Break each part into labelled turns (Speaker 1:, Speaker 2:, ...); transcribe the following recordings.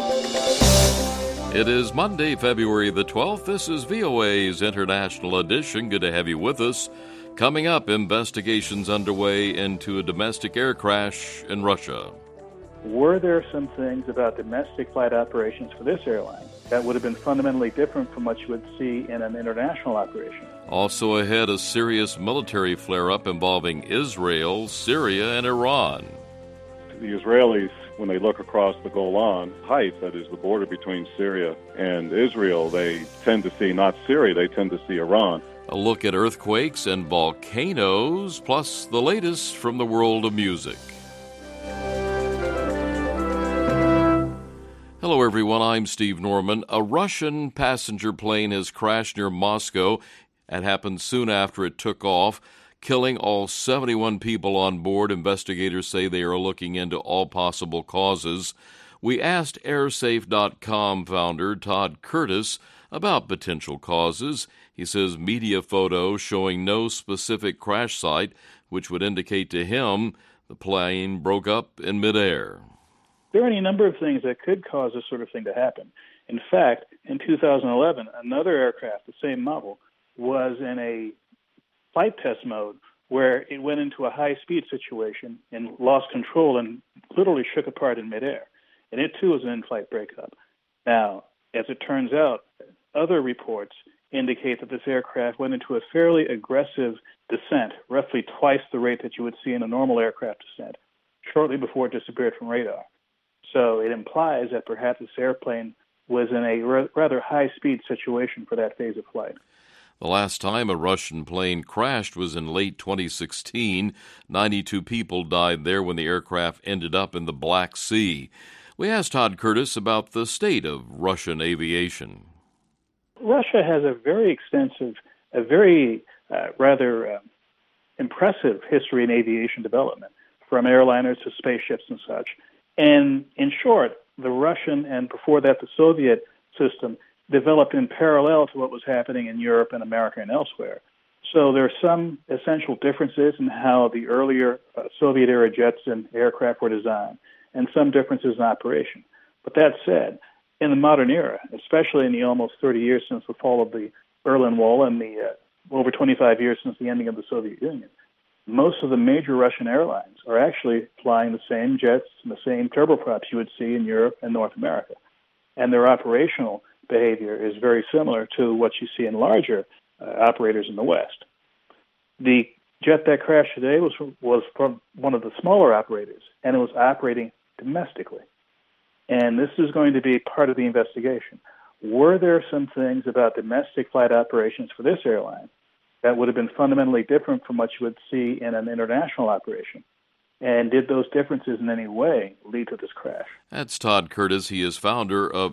Speaker 1: It is Monday, February the 12th. This is VOA's International Edition. Good to have you with us. Coming up, investigations underway into a domestic air crash in Russia.
Speaker 2: Were there some things about domestic flight operations for this airline that would have been fundamentally different from what you would see in an international operation?
Speaker 1: Also ahead, a serious military flare-up involving Israel, Syria, and Iran.
Speaker 3: The Israelis, when they look across the Golan Heights, that is the border between Syria and Israel, they tend to see not Syria, they tend to see Iran.
Speaker 1: A look at earthquakes and volcanoes, plus the latest from the world of music. Hello, everyone. I'm Steve Norman. A Russian passenger plane has crashed near Moscow. It happened soon after it took off, killing all 71 people on board. Investigators say they are looking into all possible causes. We asked airsafe.com founder Todd Curtis about potential causes. He says media photos showing no specific crash site, which would indicate to him the plane broke up in midair.
Speaker 2: There are any number of things that could cause this sort of thing to happen. In fact, in 2011, another aircraft, the same model, was in a flight test mode where it went into a high-speed situation and lost control and literally shook apart in midair. And it, too, was an in-flight breakup. Now, as it turns out, other reports indicate that this aircraft went into a fairly aggressive descent, roughly twice the rate that you would see in a normal aircraft descent, shortly before it disappeared from radar. So it implies that perhaps this airplane was in a rather high-speed situation for that phase of flight.
Speaker 1: The last time a Russian plane crashed was in late 2016. 92 people died there when the aircraft ended up in the Black Sea. We asked Todd Curtis about the state of Russian aviation.
Speaker 2: Russia has a very extensive, a very rather impressive history in aviation development, from airliners to spaceships and such. And in short, the Russian and before that the Soviet system developed in parallel to what was happening in Europe and America and elsewhere. So there are some essential differences in how the earlier Soviet-era jets and aircraft were designed, and some differences in operation. But that said, in the modern era, especially in the almost 30 years since the fall of the Berlin Wall and the over 25 years since the ending of the Soviet Union, most of the major Russian airlines are actually flying the same jets and the same turboprops you would see in Europe and North America. And their operational behavior is very similar to what you see in larger operators in the West. The jet that crashed today was from one of the smaller operators, and it was operating domestically. And this is going to be part of the investigation. Were there some things about domestic flight operations for this airline that would have been fundamentally different from what you would see in an international operation? And did those differences in any way lead to this crash?
Speaker 1: That's Todd Curtis. He is founder of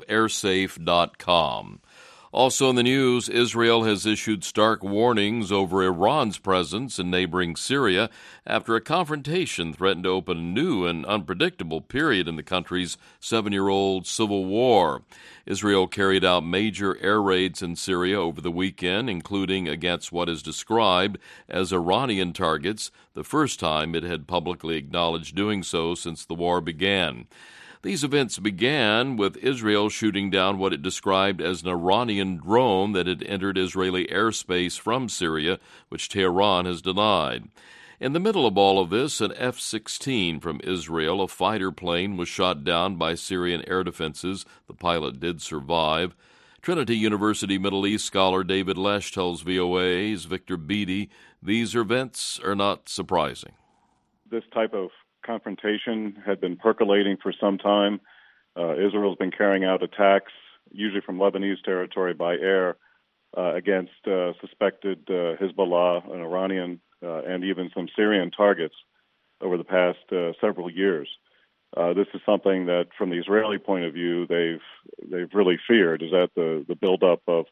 Speaker 1: airsafe.com. Also in the news, Israel has issued stark warnings over Iran's presence in neighboring Syria after a confrontation threatened to open a new and unpredictable period in the country's 7-year-old civil war. Israel carried out major air raids in Syria over the weekend, including against what is described as Iranian targets, the first time it had publicly acknowledged doing so since the war began. These events began with Israel shooting down what it described as an Iranian drone that had entered Israeli airspace from Syria, which Tehran has denied. In the middle of all of this, an F-16 from Israel, a fighter plane, was shot down by Syrian air defenses. The pilot did survive. Trinity University Middle East scholar David Lesh tells VOA's Victor Beattie these events are not surprising.
Speaker 3: This type of confrontation had been percolating for some time. Israel's been carrying out attacks, usually from Lebanese territory by air, against suspected Hezbollah, an Iranian, and even some Syrian targets over the past several years. This is something that, from the Israeli point of view, they've really feared, is that the buildup of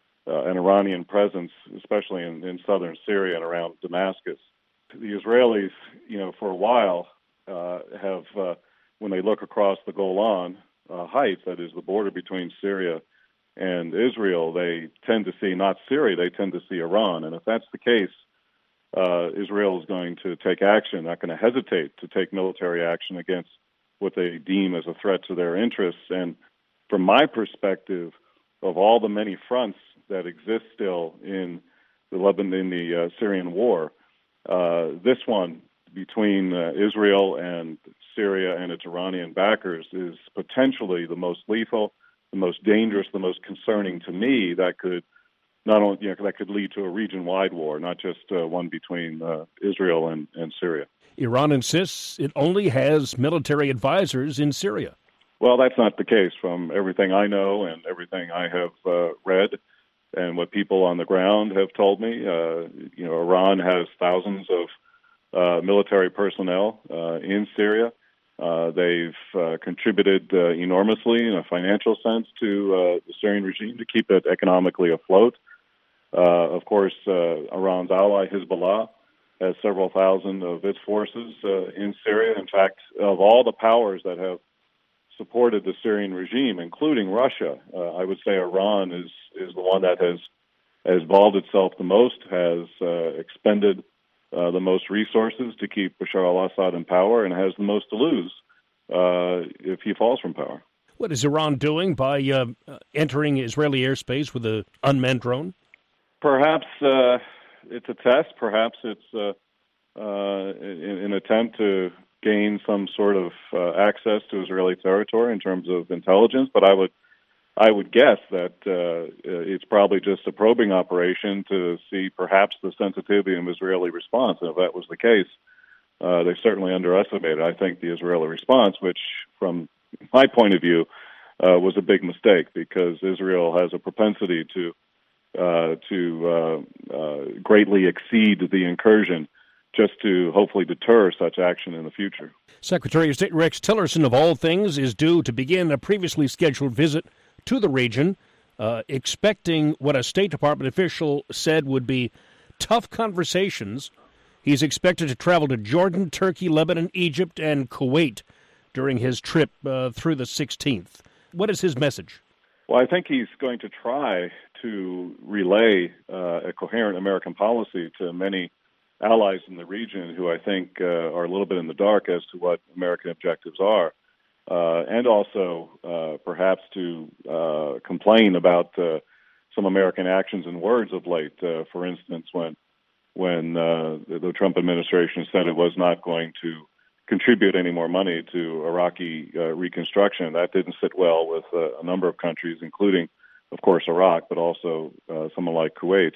Speaker 3: an Iranian presence, especially in southern Syria and around Damascus. The Israelis, for a while, have, when they look across the Golan Heights, that is the border between Syria and Israel, they tend to see not Syria, they tend to see Iran. And if that's the case, Israel is going to take action, not going to hesitate to take military action against what they deem as a threat to their interests. And from my perspective, of all the many fronts that exist still in the Syrian war, this one between Israel and Syria and its Iranian backers is potentially the most lethal, the most dangerous, the most concerning to me. That could that could lead to a region-wide war, not just one between Israel and Syria.
Speaker 4: Iran insists it only has military advisors in Syria.
Speaker 3: Well, that's not the case from everything I know and everything I have read and what people on the ground have told me. Iran has thousands of military personnel in Syria. They've contributed enormously in a financial sense to the Syrian regime to keep it economically afloat. Of course, Iran's ally, Hezbollah, has several thousand of its forces in Syria. In fact, of all the powers that have supported the Syrian regime, including Russia, I would say Iran is the one that has involved itself the most, has expended the most resources to keep Bashar al-Assad in power, and has the most to lose if he falls from power.
Speaker 4: What is Iran doing by entering Israeli airspace with an unmanned drone?
Speaker 3: Perhaps it's a test. Perhaps it's an attempt to gain some sort of access to Israeli territory in terms of intelligence. But I would guess that it's probably just a probing operation to see perhaps the sensitivity of Israeli response. And if that was the case, they certainly underestimated, I think, the Israeli response, which, from my point of view, was a big mistake, because Israel has a propensity to greatly exceed the incursion just to hopefully deter such action in the future.
Speaker 4: Secretary of State Rex Tillerson, of all things, is due to begin a previously scheduled visit to the region, expecting what a State Department official said would be tough conversations. He's expected to travel to Jordan, Turkey, Lebanon, Egypt, and Kuwait during his trip through the 16th. What is his message?
Speaker 3: Well, I think he's going to try to relay a coherent American policy to many allies in the region who I think are a little bit in the dark as to what American objectives are, and also perhaps to complain about some American actions and words of late. For instance, when the Trump administration said it was not going to contribute any more money to Iraqi reconstruction, that didn't sit well with a number of countries, including, of course, Iraq, but also someone like Kuwait.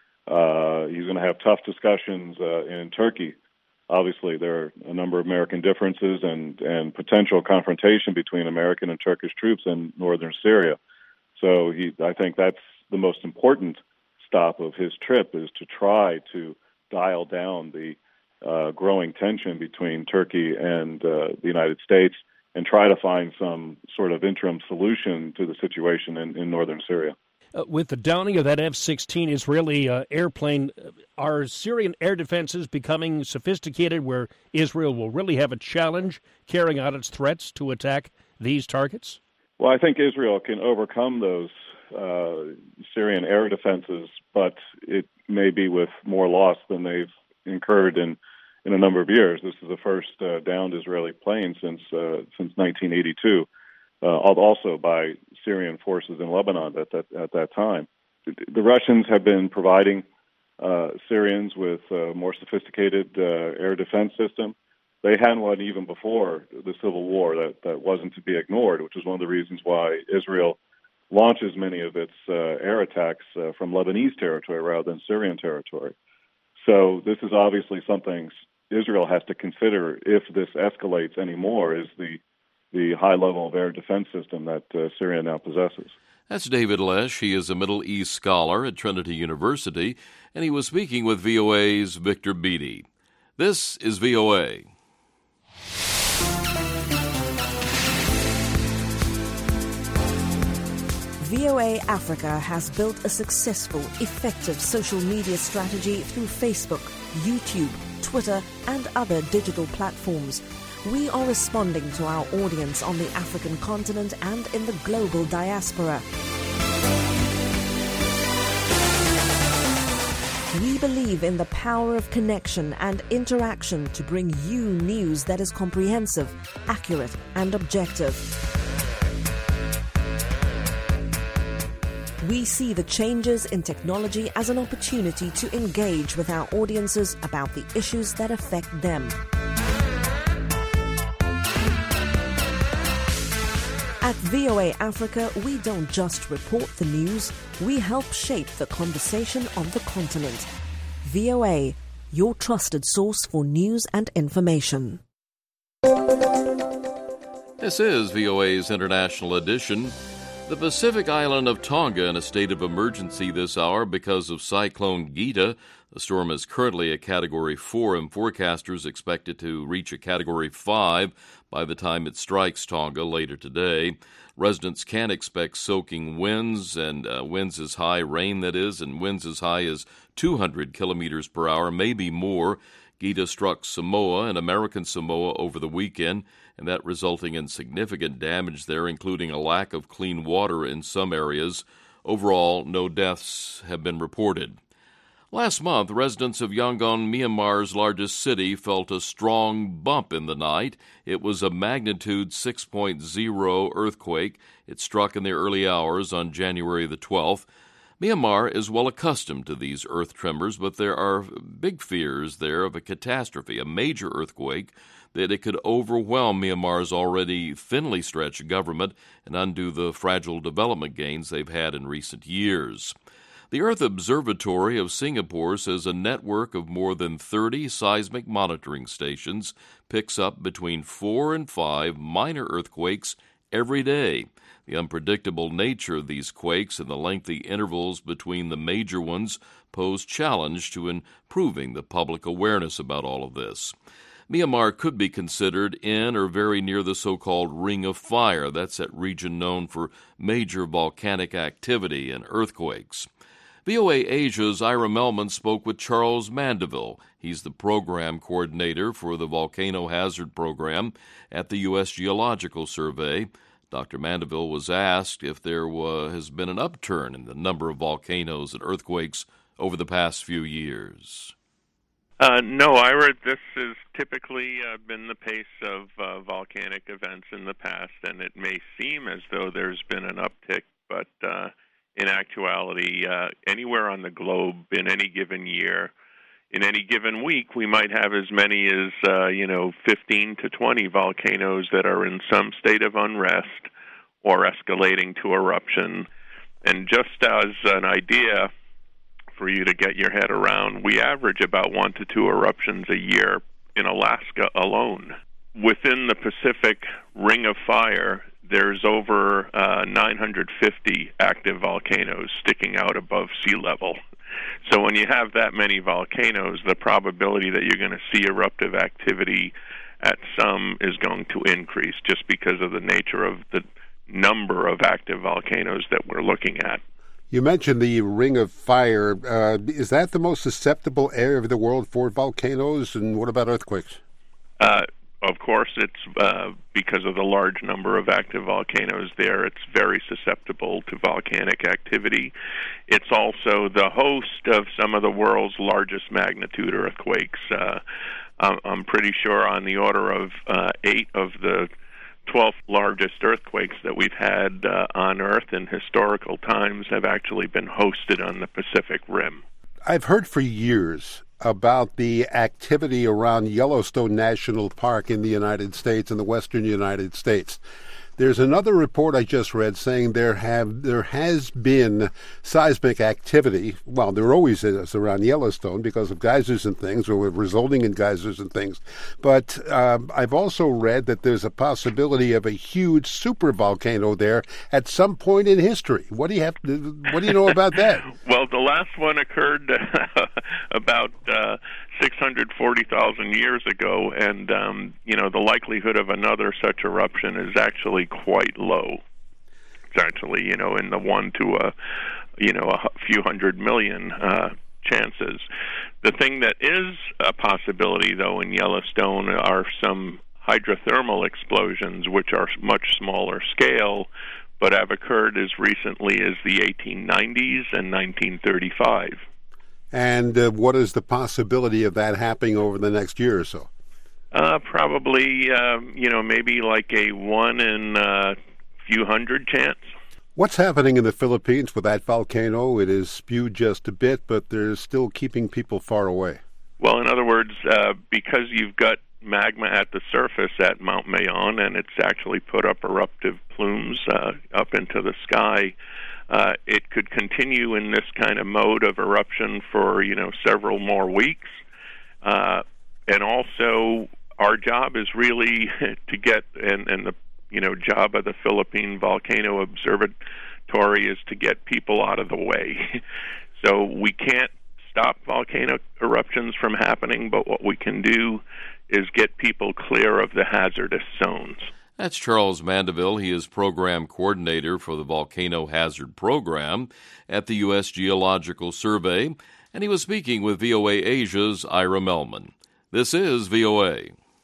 Speaker 3: He's going to have tough discussions in Turkey. Obviously, there are a number of American differences and potential confrontation between American and Turkish troops in northern Syria. So I think that's the most important stop of his trip, is to try to dial down the growing tension between Turkey and the United States and try to find some sort of interim solution to the situation in northern Syria.
Speaker 4: With the downing of that F-16 Israeli airplane, are Syrian air defenses becoming sophisticated where Israel will really have a challenge carrying out its threats to attack these targets?
Speaker 3: Well, I think Israel can overcome those Syrian air defenses, but it may be with more loss than they've incurred in a number of years. This is the first downed Israeli plane since 1982. Also by Syrian forces in Lebanon at that time. The Russians have been providing Syrians with a more sophisticated air defense system. They had one even before the civil war that wasn't to be ignored, which is one of the reasons why Israel launches many of its air attacks from Lebanese territory rather than Syrian territory. So this is obviously something Israel has to consider if this escalates anymore, is the high level of air defense system that Syria now possesses.
Speaker 1: That's David Lesh. He is a Middle East scholar at Trinity University, and he was speaking with VOA's Victor Beattie. This is VOA.
Speaker 5: VOA Africa has built a successful, effective social media strategy through Facebook, YouTube, Twitter, and other digital platforms. We are responding to our audience on the African continent and in the global diaspora. We believe in the power of connection and interaction to bring you news that is comprehensive, accurate, and objective. We see the changes in technology as an opportunity to engage with our audiences about the issues that affect them. At VOA Africa, we don't just report the news, we help shape the conversation on the continent. VOA, your trusted source for news and information.
Speaker 1: This is VOA's International Edition. The Pacific island of Tonga in a state of emergency this hour because of Cyclone Gita. The storm is currently a Category 4, and forecasters expect it to reach a Category 5 by the time it strikes Tonga later today. Residents can expect soaking winds, and winds as high, rain that is, and winds as high as 200 kilometers per hour, maybe more. Gita struck Samoa and American Samoa over the weekend, and that resulting in significant damage there, including a lack of clean water in some areas. Overall, no deaths have been reported. Last month, residents of Yangon, Myanmar's largest city, felt a strong bump in the night. It was a magnitude 6.0 earthquake. It struck in the early hours on January the 12th. Myanmar is well accustomed to these earth tremors, but there are big fears there of a catastrophe, a major earthquake, that it could overwhelm Myanmar's already thinly stretched government and undo the fragile development gains they've had in recent years. The Earth Observatory of Singapore says a network of more than 30 seismic monitoring stations picks up between 4 and 5 minor earthquakes every day. The unpredictable nature of these quakes and the lengthy intervals between the major ones pose challenge to improving the public awareness about all of this. Myanmar could be considered in or very near the so-called Ring of Fire. That's that region known for major volcanic activity and earthquakes. VOA Asia's Ira Melman spoke with Charles Mandeville. He's the program coordinator for the Volcano Hazard Program at the U.S. Geological Survey. Dr. Mandeville was asked if there has been an upturn in the number of volcanoes and earthquakes over the past few years.
Speaker 6: No, Ira, this has typically been the pace of volcanic events in the past, and it may seem as though there's been an uptick, but in actuality, anywhere on the globe in any given year, in any given week, we might have as many as 15 to 20 volcanoes that are in some state of unrest or escalating to eruption. And just as an idea for you to get your head around, we average about 1 to 2 eruptions a year in Alaska alone. Within the Pacific Ring of Fire, there's over 950 active volcanoes sticking out above sea level. So when you have that many volcanoes, the probability that you're going to see eruptive activity at some is going to increase just because of the nature of the number of active volcanoes that we're looking at.
Speaker 7: You mentioned the Ring of Fire. Is that the most susceptible area of the world for volcanoes, and what about earthquakes?
Speaker 6: Of course, it's because of the large number of active volcanoes there, it's very susceptible to volcanic activity. It's also the host of some of the world's largest magnitude earthquakes. I'm pretty sure on the order of 8 of the 12 largest earthquakes that we've had on Earth in historical times have actually been hosted on the Pacific Rim.
Speaker 7: I've heard for years about the activity around Yellowstone National Park in the United States, in the western United States. There's another report I just read saying there has been seismic activity. Well, there always is around Yellowstone because of geysers and things, or resulting in geysers and things. But I've also read that there's a possibility of a huge supervolcano there at some point in history. What do you know about that?
Speaker 6: Well, the last one occurred about 640,000 years ago, and the likelihood of another such eruption is actually quite low. It's actually, in the 1 to a few hundred million chances. The thing that is a possibility, though, in Yellowstone are some hydrothermal explosions, which are much smaller scale, but have occurred as recently as the 1890s and 1935.
Speaker 7: And what is the possibility of that happening over the next year or so?
Speaker 6: Probably, maybe like a 1 in a few hundred chance.
Speaker 7: What's happening in the Philippines with that volcano? It is spewed just a bit, but they're still keeping people far away.
Speaker 6: Well, in other words, because you've got magma at the surface at Mount Mayon, and it's actually put up eruptive plumes up into the sky, it could continue in this kind of mode of eruption for, several more weeks. And also, our job is really to get, and the job of the Philippine Volcano Observatory is to get people out of the way. So we can't stop volcano eruptions from happening, but what we can do is get people clear of the hazardous zones.
Speaker 1: That's Charles Mandeville. He is program coordinator for the Volcano Hazard Program at the U.S. Geological Survey, and he was speaking with VOA Asia's Ira Melman. This is VOA.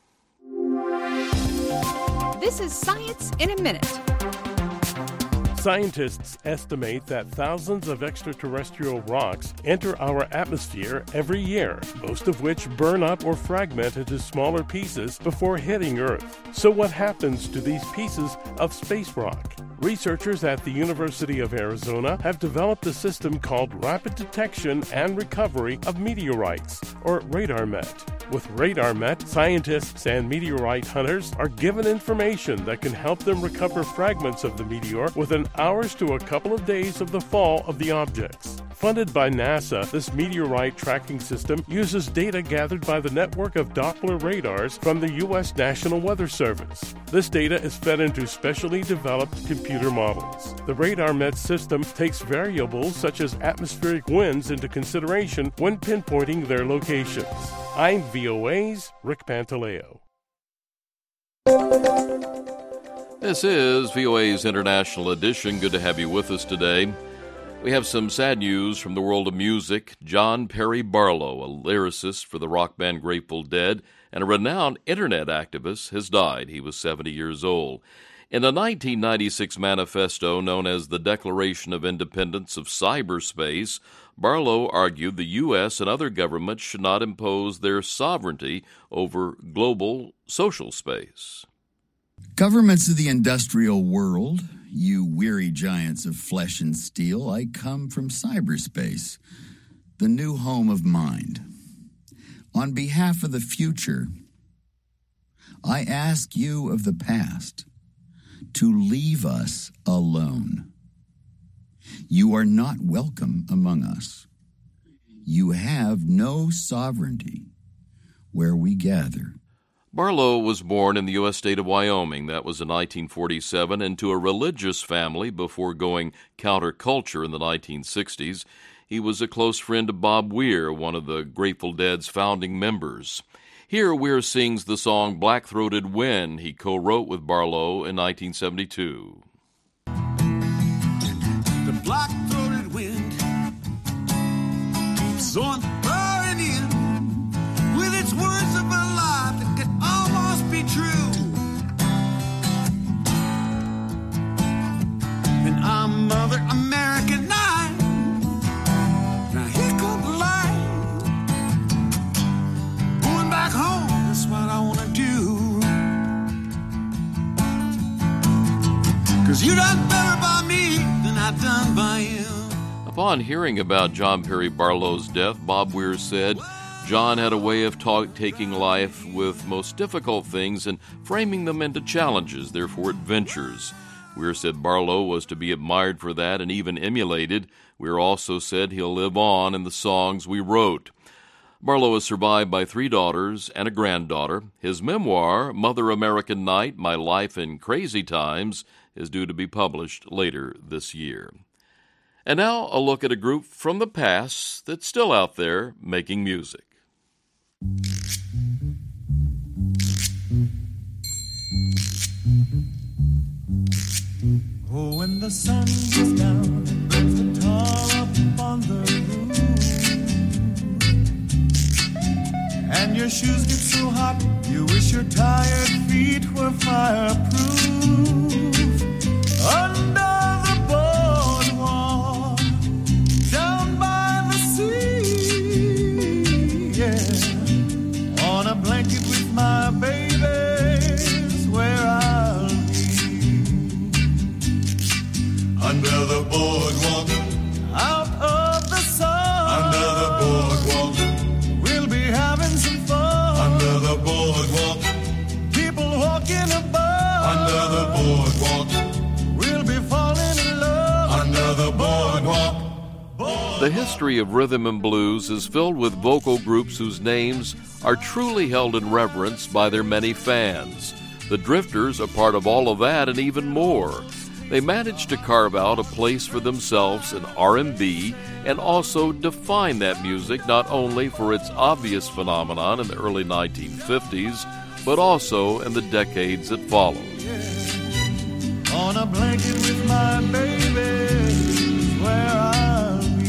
Speaker 8: This is Science in a Minute.
Speaker 9: Scientists estimate that thousands of extraterrestrial rocks enter our atmosphere every year, most of which burn up or fragment into smaller pieces before hitting Earth. So what happens to these pieces of space rock? Researchers at the University of Arizona have developed a system called Rapid Detection and Recovery of Meteorites, or RadarMet. With RadarMet, scientists and meteorite hunters are given information that can help them recover fragments of the meteor within hours to a couple of days of the fall of the objects. Funded by NASA, this meteorite tracking system uses data gathered by the network of Doppler radars from the U.S. National Weather Service. This data is fed into specially developed computer models. The RadarMet system takes variables such as atmospheric winds into consideration when pinpointing their locations. I'm VOA's Rick Pantaleo.
Speaker 1: This is VOA's International Edition. Good to have you with us today. We have some sad news from the world of music. John Perry Barlow, a lyricist for the rock band Grateful Dead and a renowned Internet activist, has died. He was 70 years old. In a 1996 manifesto known as the Declaration of Independence of Cyberspace, Barlow argued the U.S. and other governments should not impose their sovereignty over global social space.
Speaker 10: Governments of the industrial world, you weary giants of flesh and steel, I come from cyberspace, the new home of mind. On behalf of the future, I ask you of the past to leave us alone. You are not welcome among us. You have no sovereignty where we gather.
Speaker 1: Barlow was born in the U.S. state of Wyoming. That was in 1947, into a religious family before going counterculture in the 1960s. He was a close friend of Bob Weir, one of the Grateful Dead's founding members. Here, Weir sings the song Black-Throated Wind he co-wrote with Barlow in 1972.
Speaker 11: The black-throated wind keeps on blowing in with its words of a lie that could almost be true. And I'm Mother America 9. Now here comes the light. Going back home, that's what I want to do. 'Cause you done better by me than I done by you.
Speaker 1: Upon hearing about John Perry Barlow's death, Bob Weir said, John had a way of taking life with most difficult things and framing them into challenges, therefore adventures. Weir said Barlow was to be admired for that and even emulated. Weir also said he'll live on in the songs we wrote. Barlow is survived by 3 daughters and a granddaughter. His memoir, Mother American Night, My Life in Crazy Times, is due to be published later this year. And now a look at a group from the past that's still out there making music.
Speaker 11: Oh, when the sun goes down and brings the tar up on the roof, and your shoes get so hot you wish your tired feet were fireproof. Under the boardwalk, down by the sea, yeah, on a blanket with my baby's where I'll be. A under the boardwalk, out of the sun, under the boardwalk, we'll be having some fun, under the boardwalk, people walking above, under the boardwalk, we'll be falling in love, under the boardwalk.
Speaker 1: The history of rhythm and blues is filled with vocal groups whose names are truly held in reverence by their many fans. The Drifters are part of all of that and even more. They managed to carve out a place for themselves in R&B and also define that music not only for its obvious phenomenon in the early 1950s, but also in the decades that followed.
Speaker 11: On a blanket with my baby is where I'll be.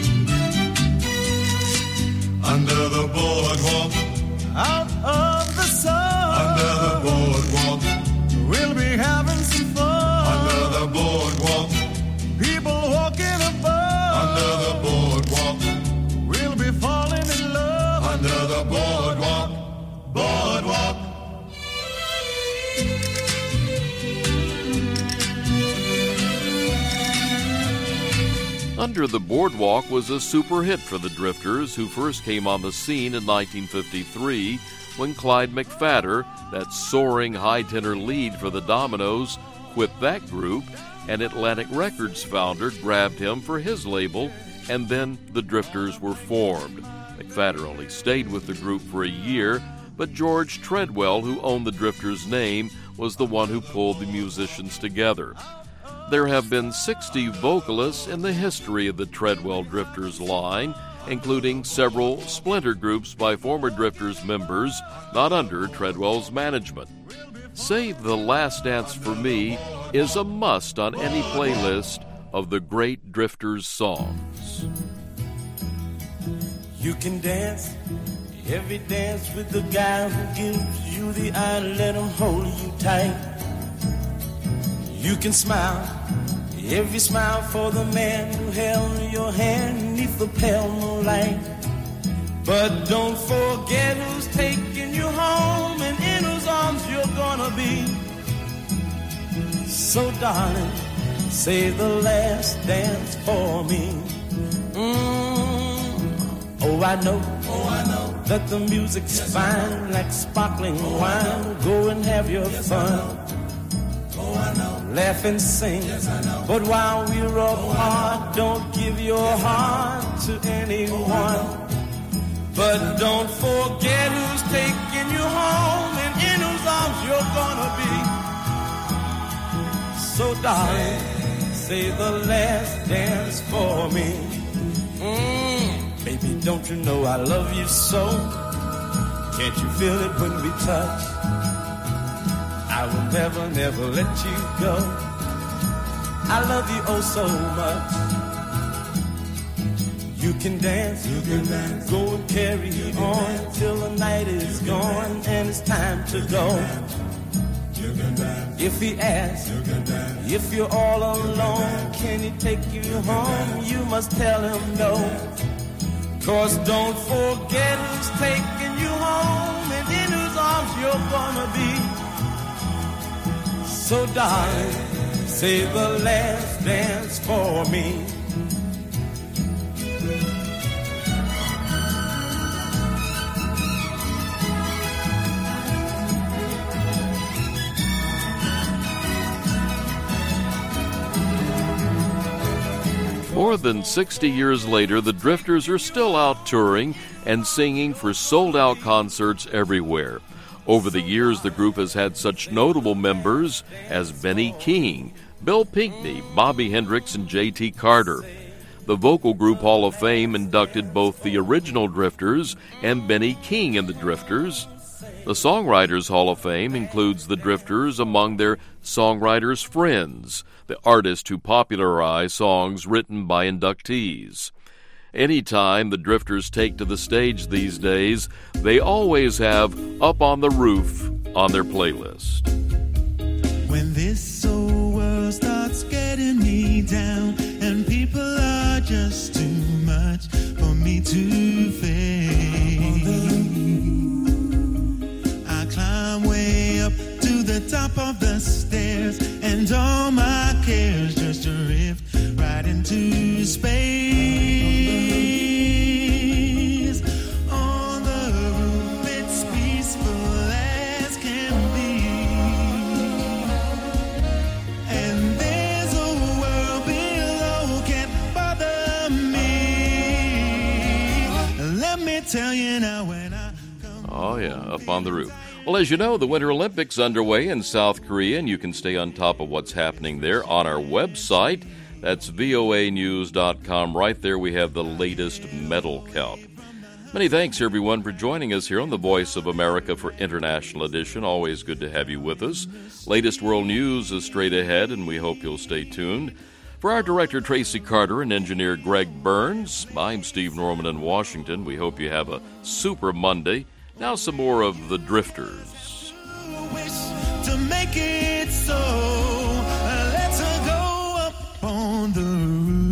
Speaker 11: Under the boardwalk, out of the sun, under the boardwalk, we'll be having some fun, under the boardwalk, people walking above, under the boardwalk, we'll be falling in love, under the boardwalk, boardwalk.
Speaker 1: Under the Boardwalk was a super hit for the Drifters, who first came on the scene in 1953 when Clyde McPhatter, that soaring high tenor lead for the Dominoes, quit that group, and Atlantic Records founder grabbed him for his label, and then the Drifters were formed. McPhatter only stayed with the group for a year, but George Treadwell, who owned the Drifters' name, was the one who pulled the musicians together. There have been 60 vocalists in the history of the Treadwell Drifters line, including several splinter groups by former Drifters members not under Treadwell's management. Save the Last Dance for Me is a must on any playlist of the great Drifters songs.
Speaker 12: You can dance every dance with the guy who gives you the eye, let him hold you tight. You can smile every smile for the man who held your hand neath the pale moonlight. But don't forget who's taking you home and in whose arms you're gonna be. So darling, save the last dance for me. Oh, I know that the music's fine like sparkling wine. Go and have your fun. Laugh and sing, but while we're apart, don't give your heart to anyone. But don't forget who's taking you home and in whose arms you're gonna be. So darling, save the last dance for me. Baby, don't you know I love you so? Can't you feel it when we touch? I will never, never let you go. I love you oh so much. You can dance, go and carry on till the night is gone and it's time to go. If he asks, if you're all alone, can he take you home? You must tell him no. 'Cause don't forget who's taking you home and in whose arms you're gonna be. So darling, save the last dance for me.
Speaker 1: More than 60 years later, the Drifters are still out touring and singing for sold-out concerts everywhere. Over the years, the group has had such notable members as Benny King, Bill Pinkney, Bobby Hendricks, and J.T. Carter. The Vocal Group Hall of Fame inducted both the original Drifters and Benny King in the Drifters. The Songwriters Hall of Fame includes the Drifters among their songwriters' friends, the artists who popularize songs written by inductees. Anytime the Drifters take to the stage these days, they always have Up on the Roof on their playlist.
Speaker 11: When this old world starts getting me down and people are just too much for me to face, I climb way up to the top of the stairs and all my cares just drift
Speaker 12: into space. On the roof, it's peaceful as can be. And there's a world below can't bother me. Let me tell you now when I come.
Speaker 1: Oh, yeah, up on the roof. Well, as you know, the Winter Olympics underway in South Korea, and you can stay on top of what's happening there on our website. That's voanews.com. Right there we have the latest medal count. Many thanks, everyone, for joining us here on the Voice of America for International Edition. Always good to have you with us. Latest world news is straight ahead, and we hope you'll stay tuned. For our director, Tracy Carter, and engineer Greg Burns, I'm Steve Norman in Washington. We hope you have a super Monday. Now some more of the Drifters.
Speaker 12: Wish to make it so. Let's go up on the roof.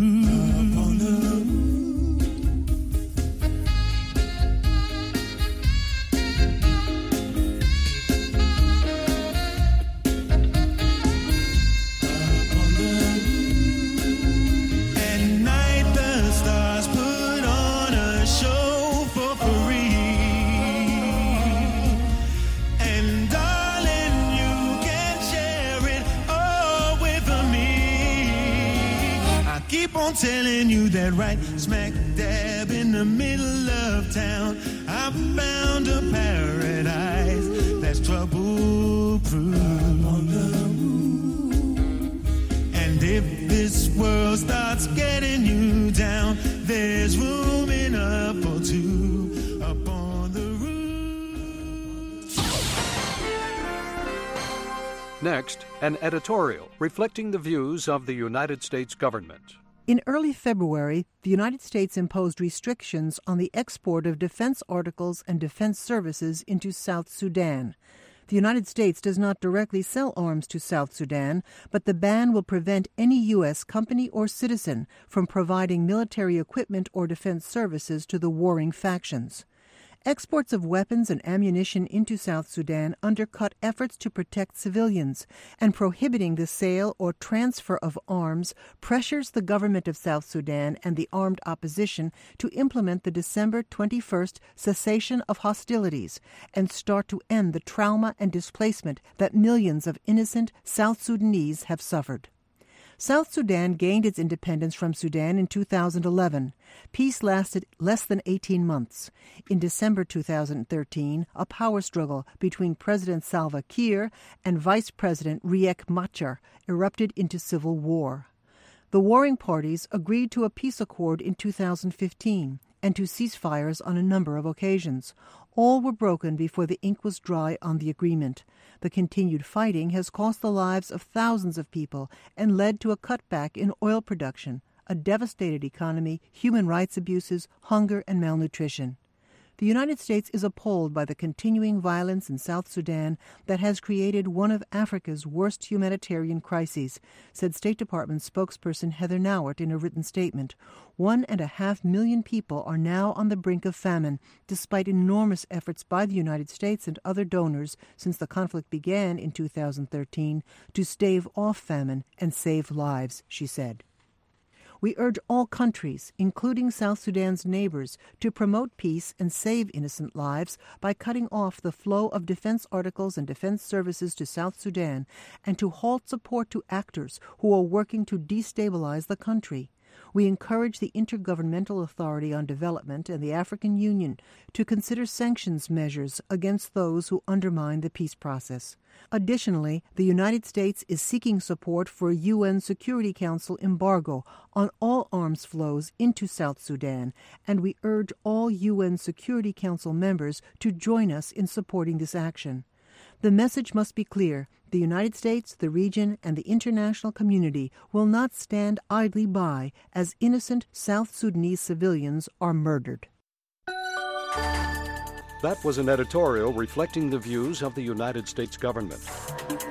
Speaker 12: At night the stars put on a show for free. Keep on telling you that right smack dab in the middle of town, I found a paradise that's trouble-proof. And if this world starts getting you down, there's room enough for two up on the roof.
Speaker 13: Next, an editorial reflecting the views of the United States government.
Speaker 14: In early February, the United States imposed restrictions on the export of defense articles and defense services into South Sudan. The United States does not directly sell arms to South Sudan, but the ban will prevent any U.S. company or citizen from providing military equipment or defense services to the warring factions. Exports of weapons and ammunition into South Sudan undercut efforts to protect civilians, and prohibiting the sale or transfer of arms pressures the government of South Sudan and the armed opposition to implement the December 21st cessation of hostilities and start to end the trauma and displacement that millions of innocent South Sudanese have suffered. South Sudan gained its independence from Sudan in 2011. Peace lasted less than 18 months. In December 2013, a power struggle between President Salva Kiir and Vice President Riek Machar erupted into civil war. The warring parties agreed to a peace accord in 2015 and to ceasefires on a number of occasions. All were broken before the ink was dry on the agreement. The continued fighting has cost the lives of thousands of people and led to a cutback in oil production, a devastated economy, human rights abuses, hunger, and malnutrition. The United States is appalled by the continuing violence in South Sudan that has created one of Africa's worst humanitarian crises, said State Department spokesperson Heather Nauert in a written statement. 1.5 million people are now on the brink of famine, despite enormous efforts by the United States and other donors since the conflict began in 2013 to stave off famine and save lives, she said. We urge all countries, including South Sudan's neighbors, to promote peace and save innocent lives by cutting off the flow of defense articles and defense services to South Sudan and to halt support to actors who are working to destabilize the country. We encourage the Intergovernmental Authority on Development and the African Union to consider sanctions measures against those who undermine the peace process. Additionally, the United States is seeking support for a UN Security Council embargo on all arms flows into South Sudan, and we urge all UN Security Council members to join us in supporting this action. The message must be clear. The United States, the region, and the international community will not stand idly by as innocent South Sudanese civilians are murdered.
Speaker 13: That was an editorial reflecting the views of the United States government.